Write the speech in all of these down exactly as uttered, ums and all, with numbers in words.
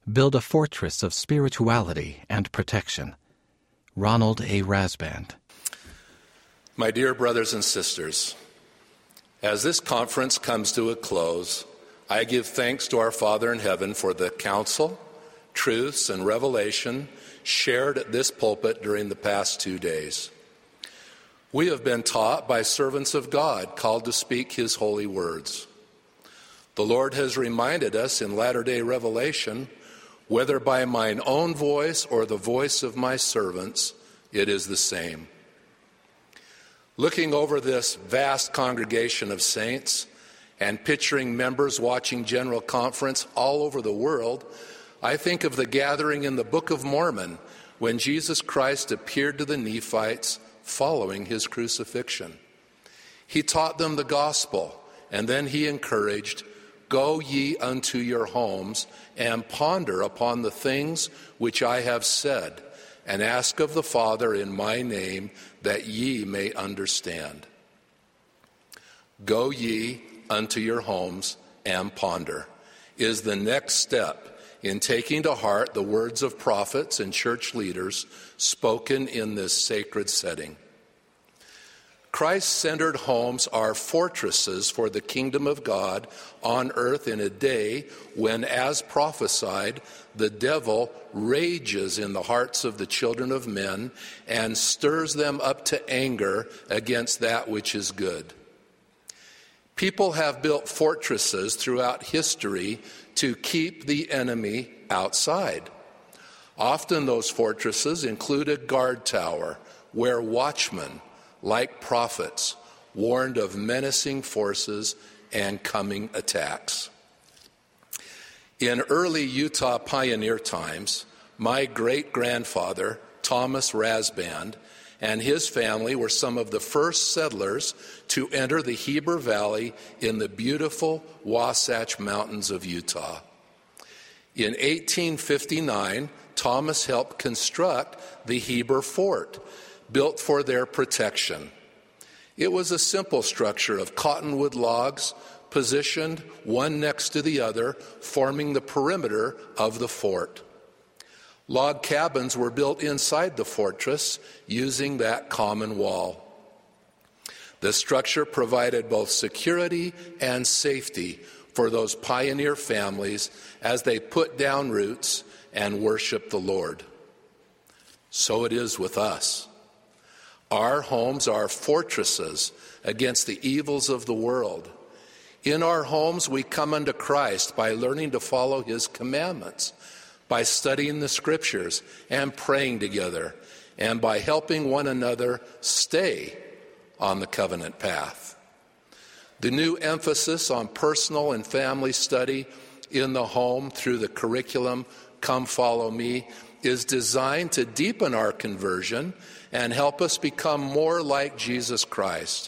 Build a fortress of spirituality and protection. Ronald A. Rasband. My dear brothers and sisters, as this conference comes to a close, I give thanks to our Father in heaven for the counsel, truths, and revelation shared at this pulpit during the past two days. We have been taught by servants of God called to speak his holy words. The Lord has reminded us in latter-day revelation, whether by mine own voice or the voice of my servants, it is the same. Looking over this vast congregation of saints and picturing members watching General Conference all over the world, I think of the gathering in the Book of Mormon when Jesus Christ appeared to the Nephites following his crucifixion. He taught them the gospel, and then he encouraged, "Go ye unto your homes and ponder upon the things which I have said, and ask of the Father in my name that ye may understand." Go ye unto your homes and ponder is the next step in taking to heart the words of prophets and church leaders spoken in this sacred setting. Christ-centered homes are fortresses for the kingdom of God on earth in a day when, as prophesied, the devil rages in the hearts of the children of men and stirs them up to anger against that which is good. People have built fortresses throughout history to keep the enemy outside. Often those fortresses include a guard tower where watchmen, like prophets, warned of menacing forces and coming attacks. In early Utah pioneer times, my great-grandfather, Thomas Rasband, and his family were some of the first settlers to enter the Heber Valley in the beautiful Wasatch Mountains of Utah. In eighteen fifty-nine, Thomas helped construct the Heber Fort, built for their protection. It was a simple structure of cottonwood logs positioned one next to the other, forming the perimeter of the fort. Log cabins were built inside the fortress using that common wall. The structure provided both security and safety for those pioneer families as they put down roots and worshiped the Lord. So it is with us. Our homes are fortresses against the evils of the world. In our homes, we come unto Christ by learning to follow his commandments, by studying the scriptures and praying together, and by helping one another stay on the covenant path. The new emphasis on personal and family study in the home through the curriculum Come Follow Me is designed to deepen our conversion and help us become more like Jesus Christ.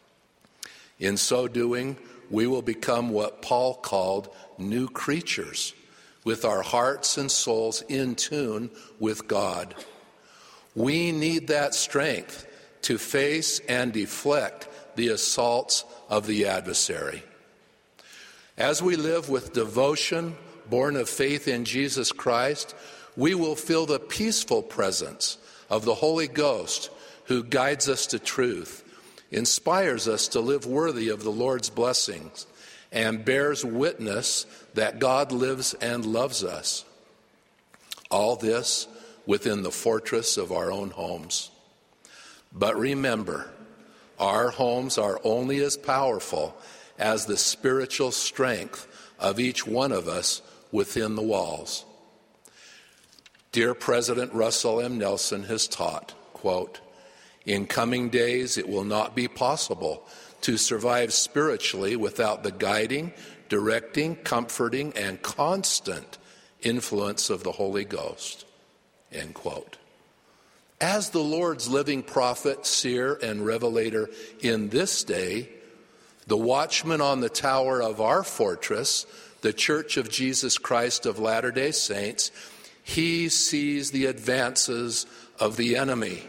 In so doing, we will become what Paul called new creatures, with our hearts and souls in tune with God. We need that strength to face and deflect the assaults of the adversary. As we live with devotion, born of faith in Jesus Christ, we will feel the peaceful presence of the Holy Ghost who guides us to truth, inspires us to live worthy of the Lord's blessings, and bears witness that God lives and loves us. All this within the fortress of our own homes. But remember, our homes are only as powerful as the spiritual strength of each one of us within the walls. Dear President Russell M. Nelson has taught, quote, "In coming days it will not be possible to survive spiritually without the guiding, directing, comforting, and constant influence of the Holy Ghost," end quote. As the Lord's living prophet, seer, and revelator in this day, the watchman on the tower of our fortress, the Church of Jesus Christ of Latter-day Saints, he sees the advances of the enemy.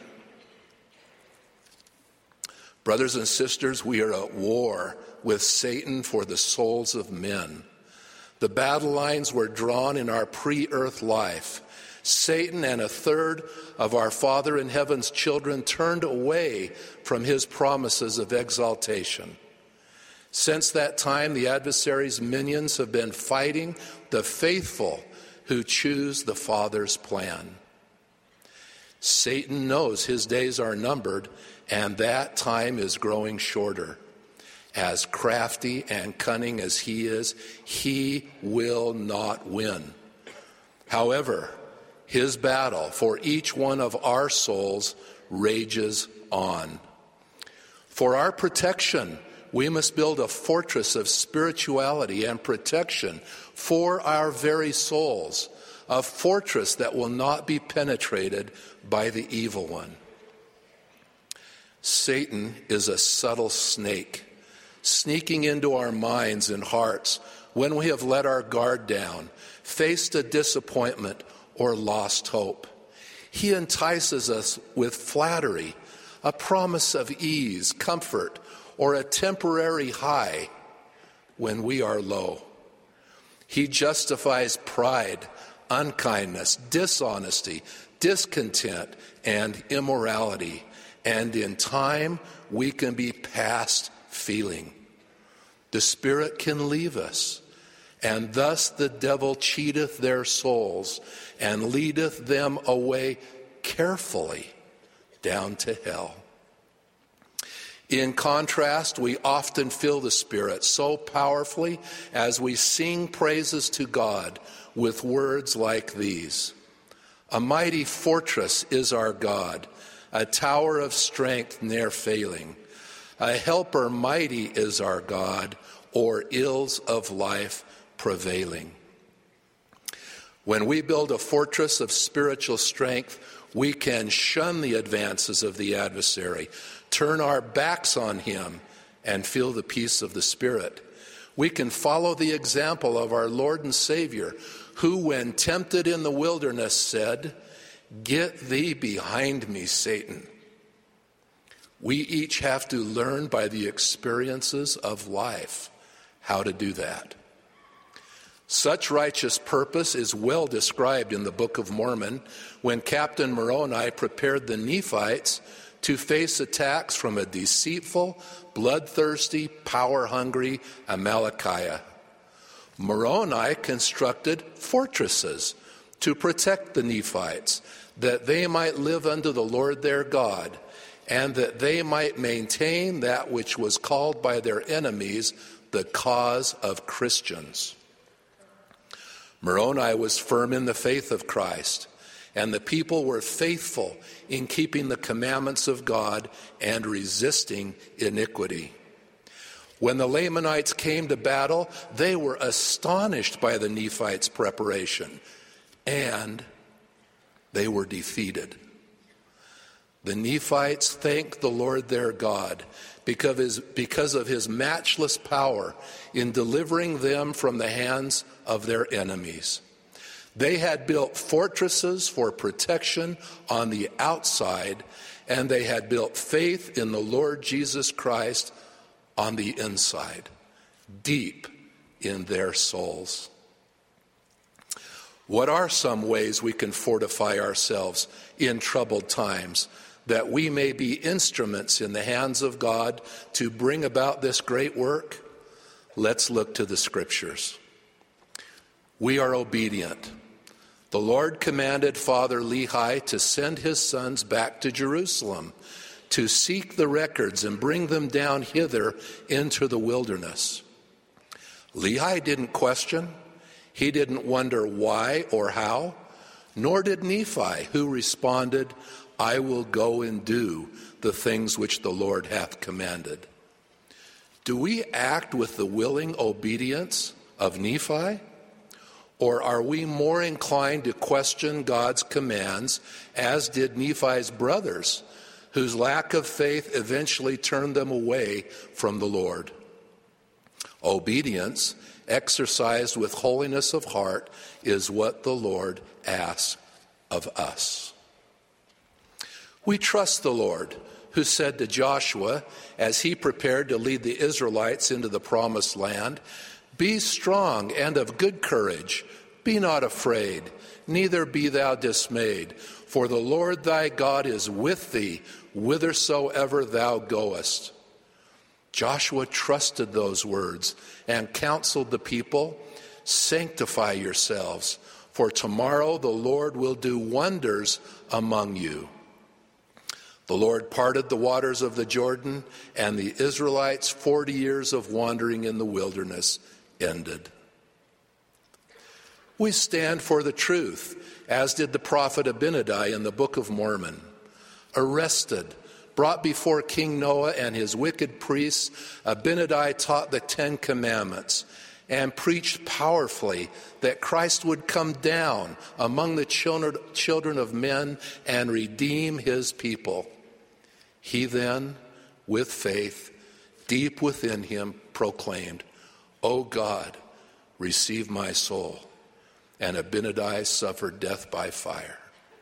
Brothers and sisters, we are at war with Satan for the souls of men. The battle lines were drawn in our pre-earth life. Satan and a third of our Father in heaven's children turned away from his promises of exaltation. Since that time, the adversary's minions have been fighting the faithful who choose the Father's plan. Satan knows his days are numbered, and that time is growing shorter. As crafty and cunning as he is, he will not win. However, his battle for each one of our souls rages on. For our protection, we must build a fortress of spirituality and protection for our very souls, a fortress that will not be penetrated by the evil one. Satan is a subtle snake, sneaking into our minds and hearts when we have let our guard down, faced a disappointment, or lost hope. He entices us with flattery, a promise of ease, comfort, or a temporary high when we are low. He justifies pride, unkindness, dishonesty, discontent, and immorality. And in time, we can be past feeling. The Spirit can leave us, and thus the devil cheateth their souls and leadeth them away carefully down to hell. In contrast, we often feel the Spirit so powerfully as we sing praises to God with words like these. A mighty fortress is our God, a tower of strength ne'er failing. A helper mighty is our God, o'er ills of life prevailing. When we build a fortress of spiritual strength, we can shun the advances of the adversary, turn our backs on him, and feel the peace of the Spirit. We can follow the example of our Lord and Savior, who, when tempted in the wilderness, said, "Get thee behind me, Satan." We each have to learn by the experiences of life how to do that. Such righteous purpose is well described in the Book of Mormon when Captain Moroni prepared the Nephites to face attacks from a deceitful, bloodthirsty, power-hungry Amalickiah. Moroni constructed fortresses to protect the Nephites, that they might live unto the Lord their God, and that they might maintain that which was called by their enemies the cause of Christians. Moroni was firm in the faith of Christ, and the people were faithful in keeping the commandments of God and resisting iniquity. When the Lamanites came to battle, they were astonished by the Nephites' preparation, and they were defeated. The Nephites thanked the Lord their God because of his, because of his matchless power in delivering them from the hands of their enemies. They had built fortresses for protection on the outside, and they had built faith in the Lord Jesus Christ on the inside, deep in their souls. What are some ways we can fortify ourselves in troubled times, that we may be instruments in the hands of God to bring about this great work? Let's look to the Scriptures. We are obedient. The Lord commanded Father Lehi to send his sons back to Jerusalem to seek the records and bring them down hither into the wilderness. Lehi didn't question. He didn't wonder why or how, nor did Nephi, who responded, "I will go and do the things which the Lord hath commanded." Do we act with the willing obedience of Nephi? Or are we more inclined to question God's commands, as did Nephi's brothers, whose lack of faith eventually turned them away from the Lord? Obedience, exercised with holiness of heart, is what the Lord asks of us. We trust the Lord, who said to Joshua, as he prepared to lead the Israelites into the promised land, Be strong and of good courage. Be not afraid, neither be thou dismayed. For the Lord thy God is with thee, whithersoever thou goest. Joshua trusted those words and counseled the people, sanctify yourselves, for tomorrow the Lord will do wonders among you. The Lord parted the waters of the Jordan, and the Israelites' forty years of wandering in the wilderness ended. We stand for the truth, as did the prophet Abinadi in the Book of Mormon. Arrested, brought before King Noah and his wicked priests, Abinadi taught the Ten Commandments and preached powerfully that Christ would come down among the children of men and redeem his people. He then, with faith, deep within him, proclaimed, O God, receive my soul. And Abinadi suffered death by fire.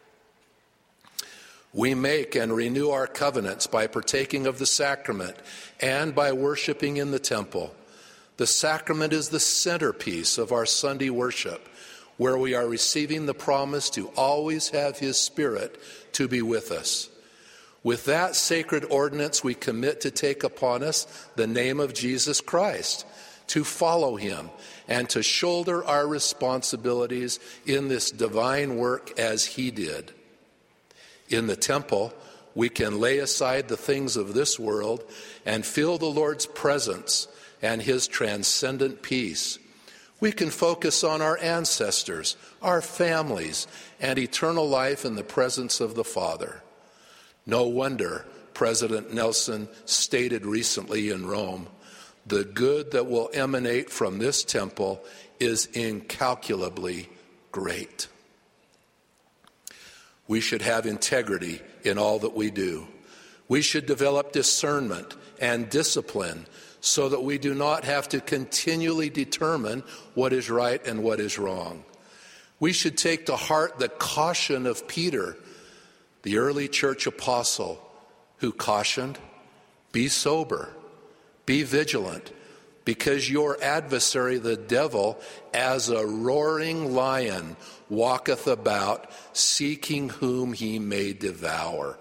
We make and renew our covenants by partaking of the sacrament and by worshiping in the temple. The sacrament is the centerpiece of our Sunday worship, where we are receiving the promise to always have his Spirit to be with us. With that sacred ordinance, we commit to take upon us the name of Jesus Christ, to follow him, and to shoulder our responsibilities in this divine work as he did. In the temple, we can lay aside the things of this world and feel the Lord's presence and his transcendent peace. We can focus on our ancestors, our families, and eternal life in the presence of the Father. No wonder President Nelson stated recently in Rome, the good that will emanate from this temple is incalculably great. We should have integrity in all that we do. We should develop discernment and discipline so that we do not have to continually determine what is right and what is wrong. We should take to heart the caution of Peter, the early church apostle, who cautioned, be sober, be vigilant, because your adversary, the devil, as a roaring lion, walketh about, seeking whom he may devour.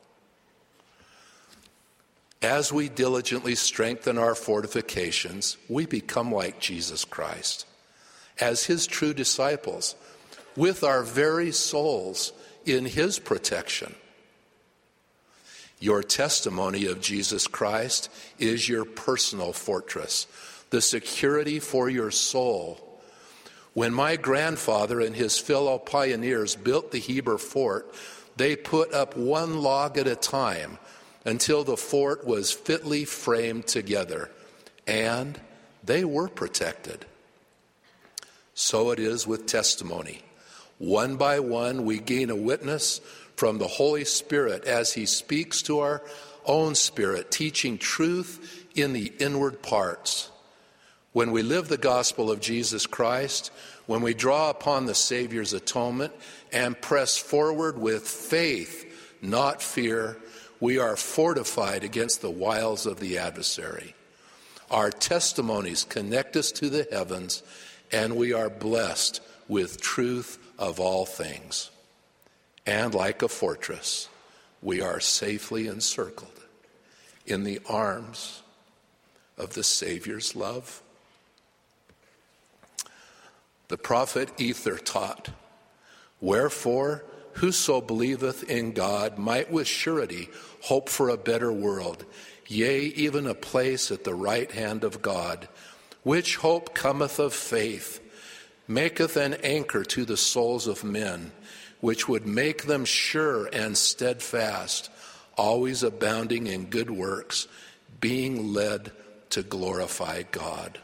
As we diligently strengthen our fortifications, we become like Jesus Christ, as his true disciples, with our very souls in his protection. Your testimony of Jesus Christ is your personal fortress, the security for your soul. When my grandfather and his fellow pioneers built the Heber fort, they put up one log at a time until the fort was fitly framed together, and they were protected. So it is with testimony. One by one, we gain a witness from the Holy Spirit as he speaks to our own spirit, teaching truth in the inward parts. When we live the gospel of Jesus Christ, when we draw upon the Savior's atonement and press forward with faith, not fear, we are fortified against the wiles of the adversary. Our testimonies connect us to the heavens, and we are blessed with truth of all things. And like a fortress, we are safely encircled in the arms of the Savior's love. The prophet Ether taught, wherefore, whoso believeth in God might with surety hope for a better world, yea, even a place at the right hand of God, which hope cometh of faith, maketh an anchor to the souls of men, which would make them sure and steadfast, always abounding in good works, being led to glorify God.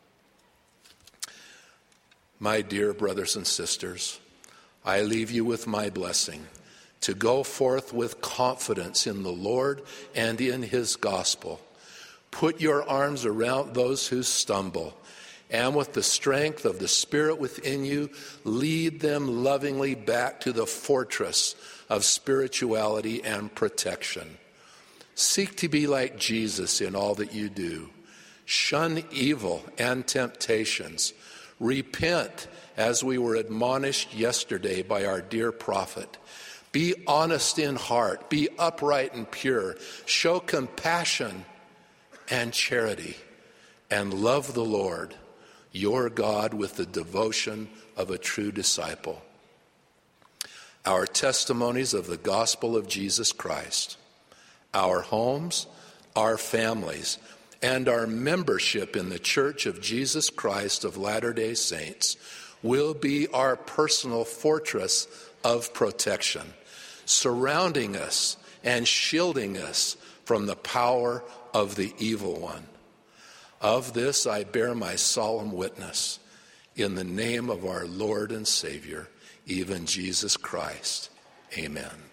My dear brothers and sisters, I leave you with my blessing to go forth with confidence in the Lord and in his gospel. Put your arms around those who stumble, and with the strength of the Spirit within you, lead them lovingly back to the fortress of spirituality and protection. Seek to be like Jesus in all that you do. Shun evil and temptations. Repent, as we were admonished yesterday by our dear prophet. Be honest in heart. Be upright and pure. Show compassion and charity. And love the Lord, your God, with the devotion of a true disciple. Our testimonies of the gospel of Jesus Christ, our homes, our families, and our membership in the Church of Jesus Christ of Latter-day Saints will be our personal fortress of protection, surrounding us and shielding us from the power of the evil one. Of this I bear my solemn witness in the name of our Lord and Savior, even Jesus Christ. Amen.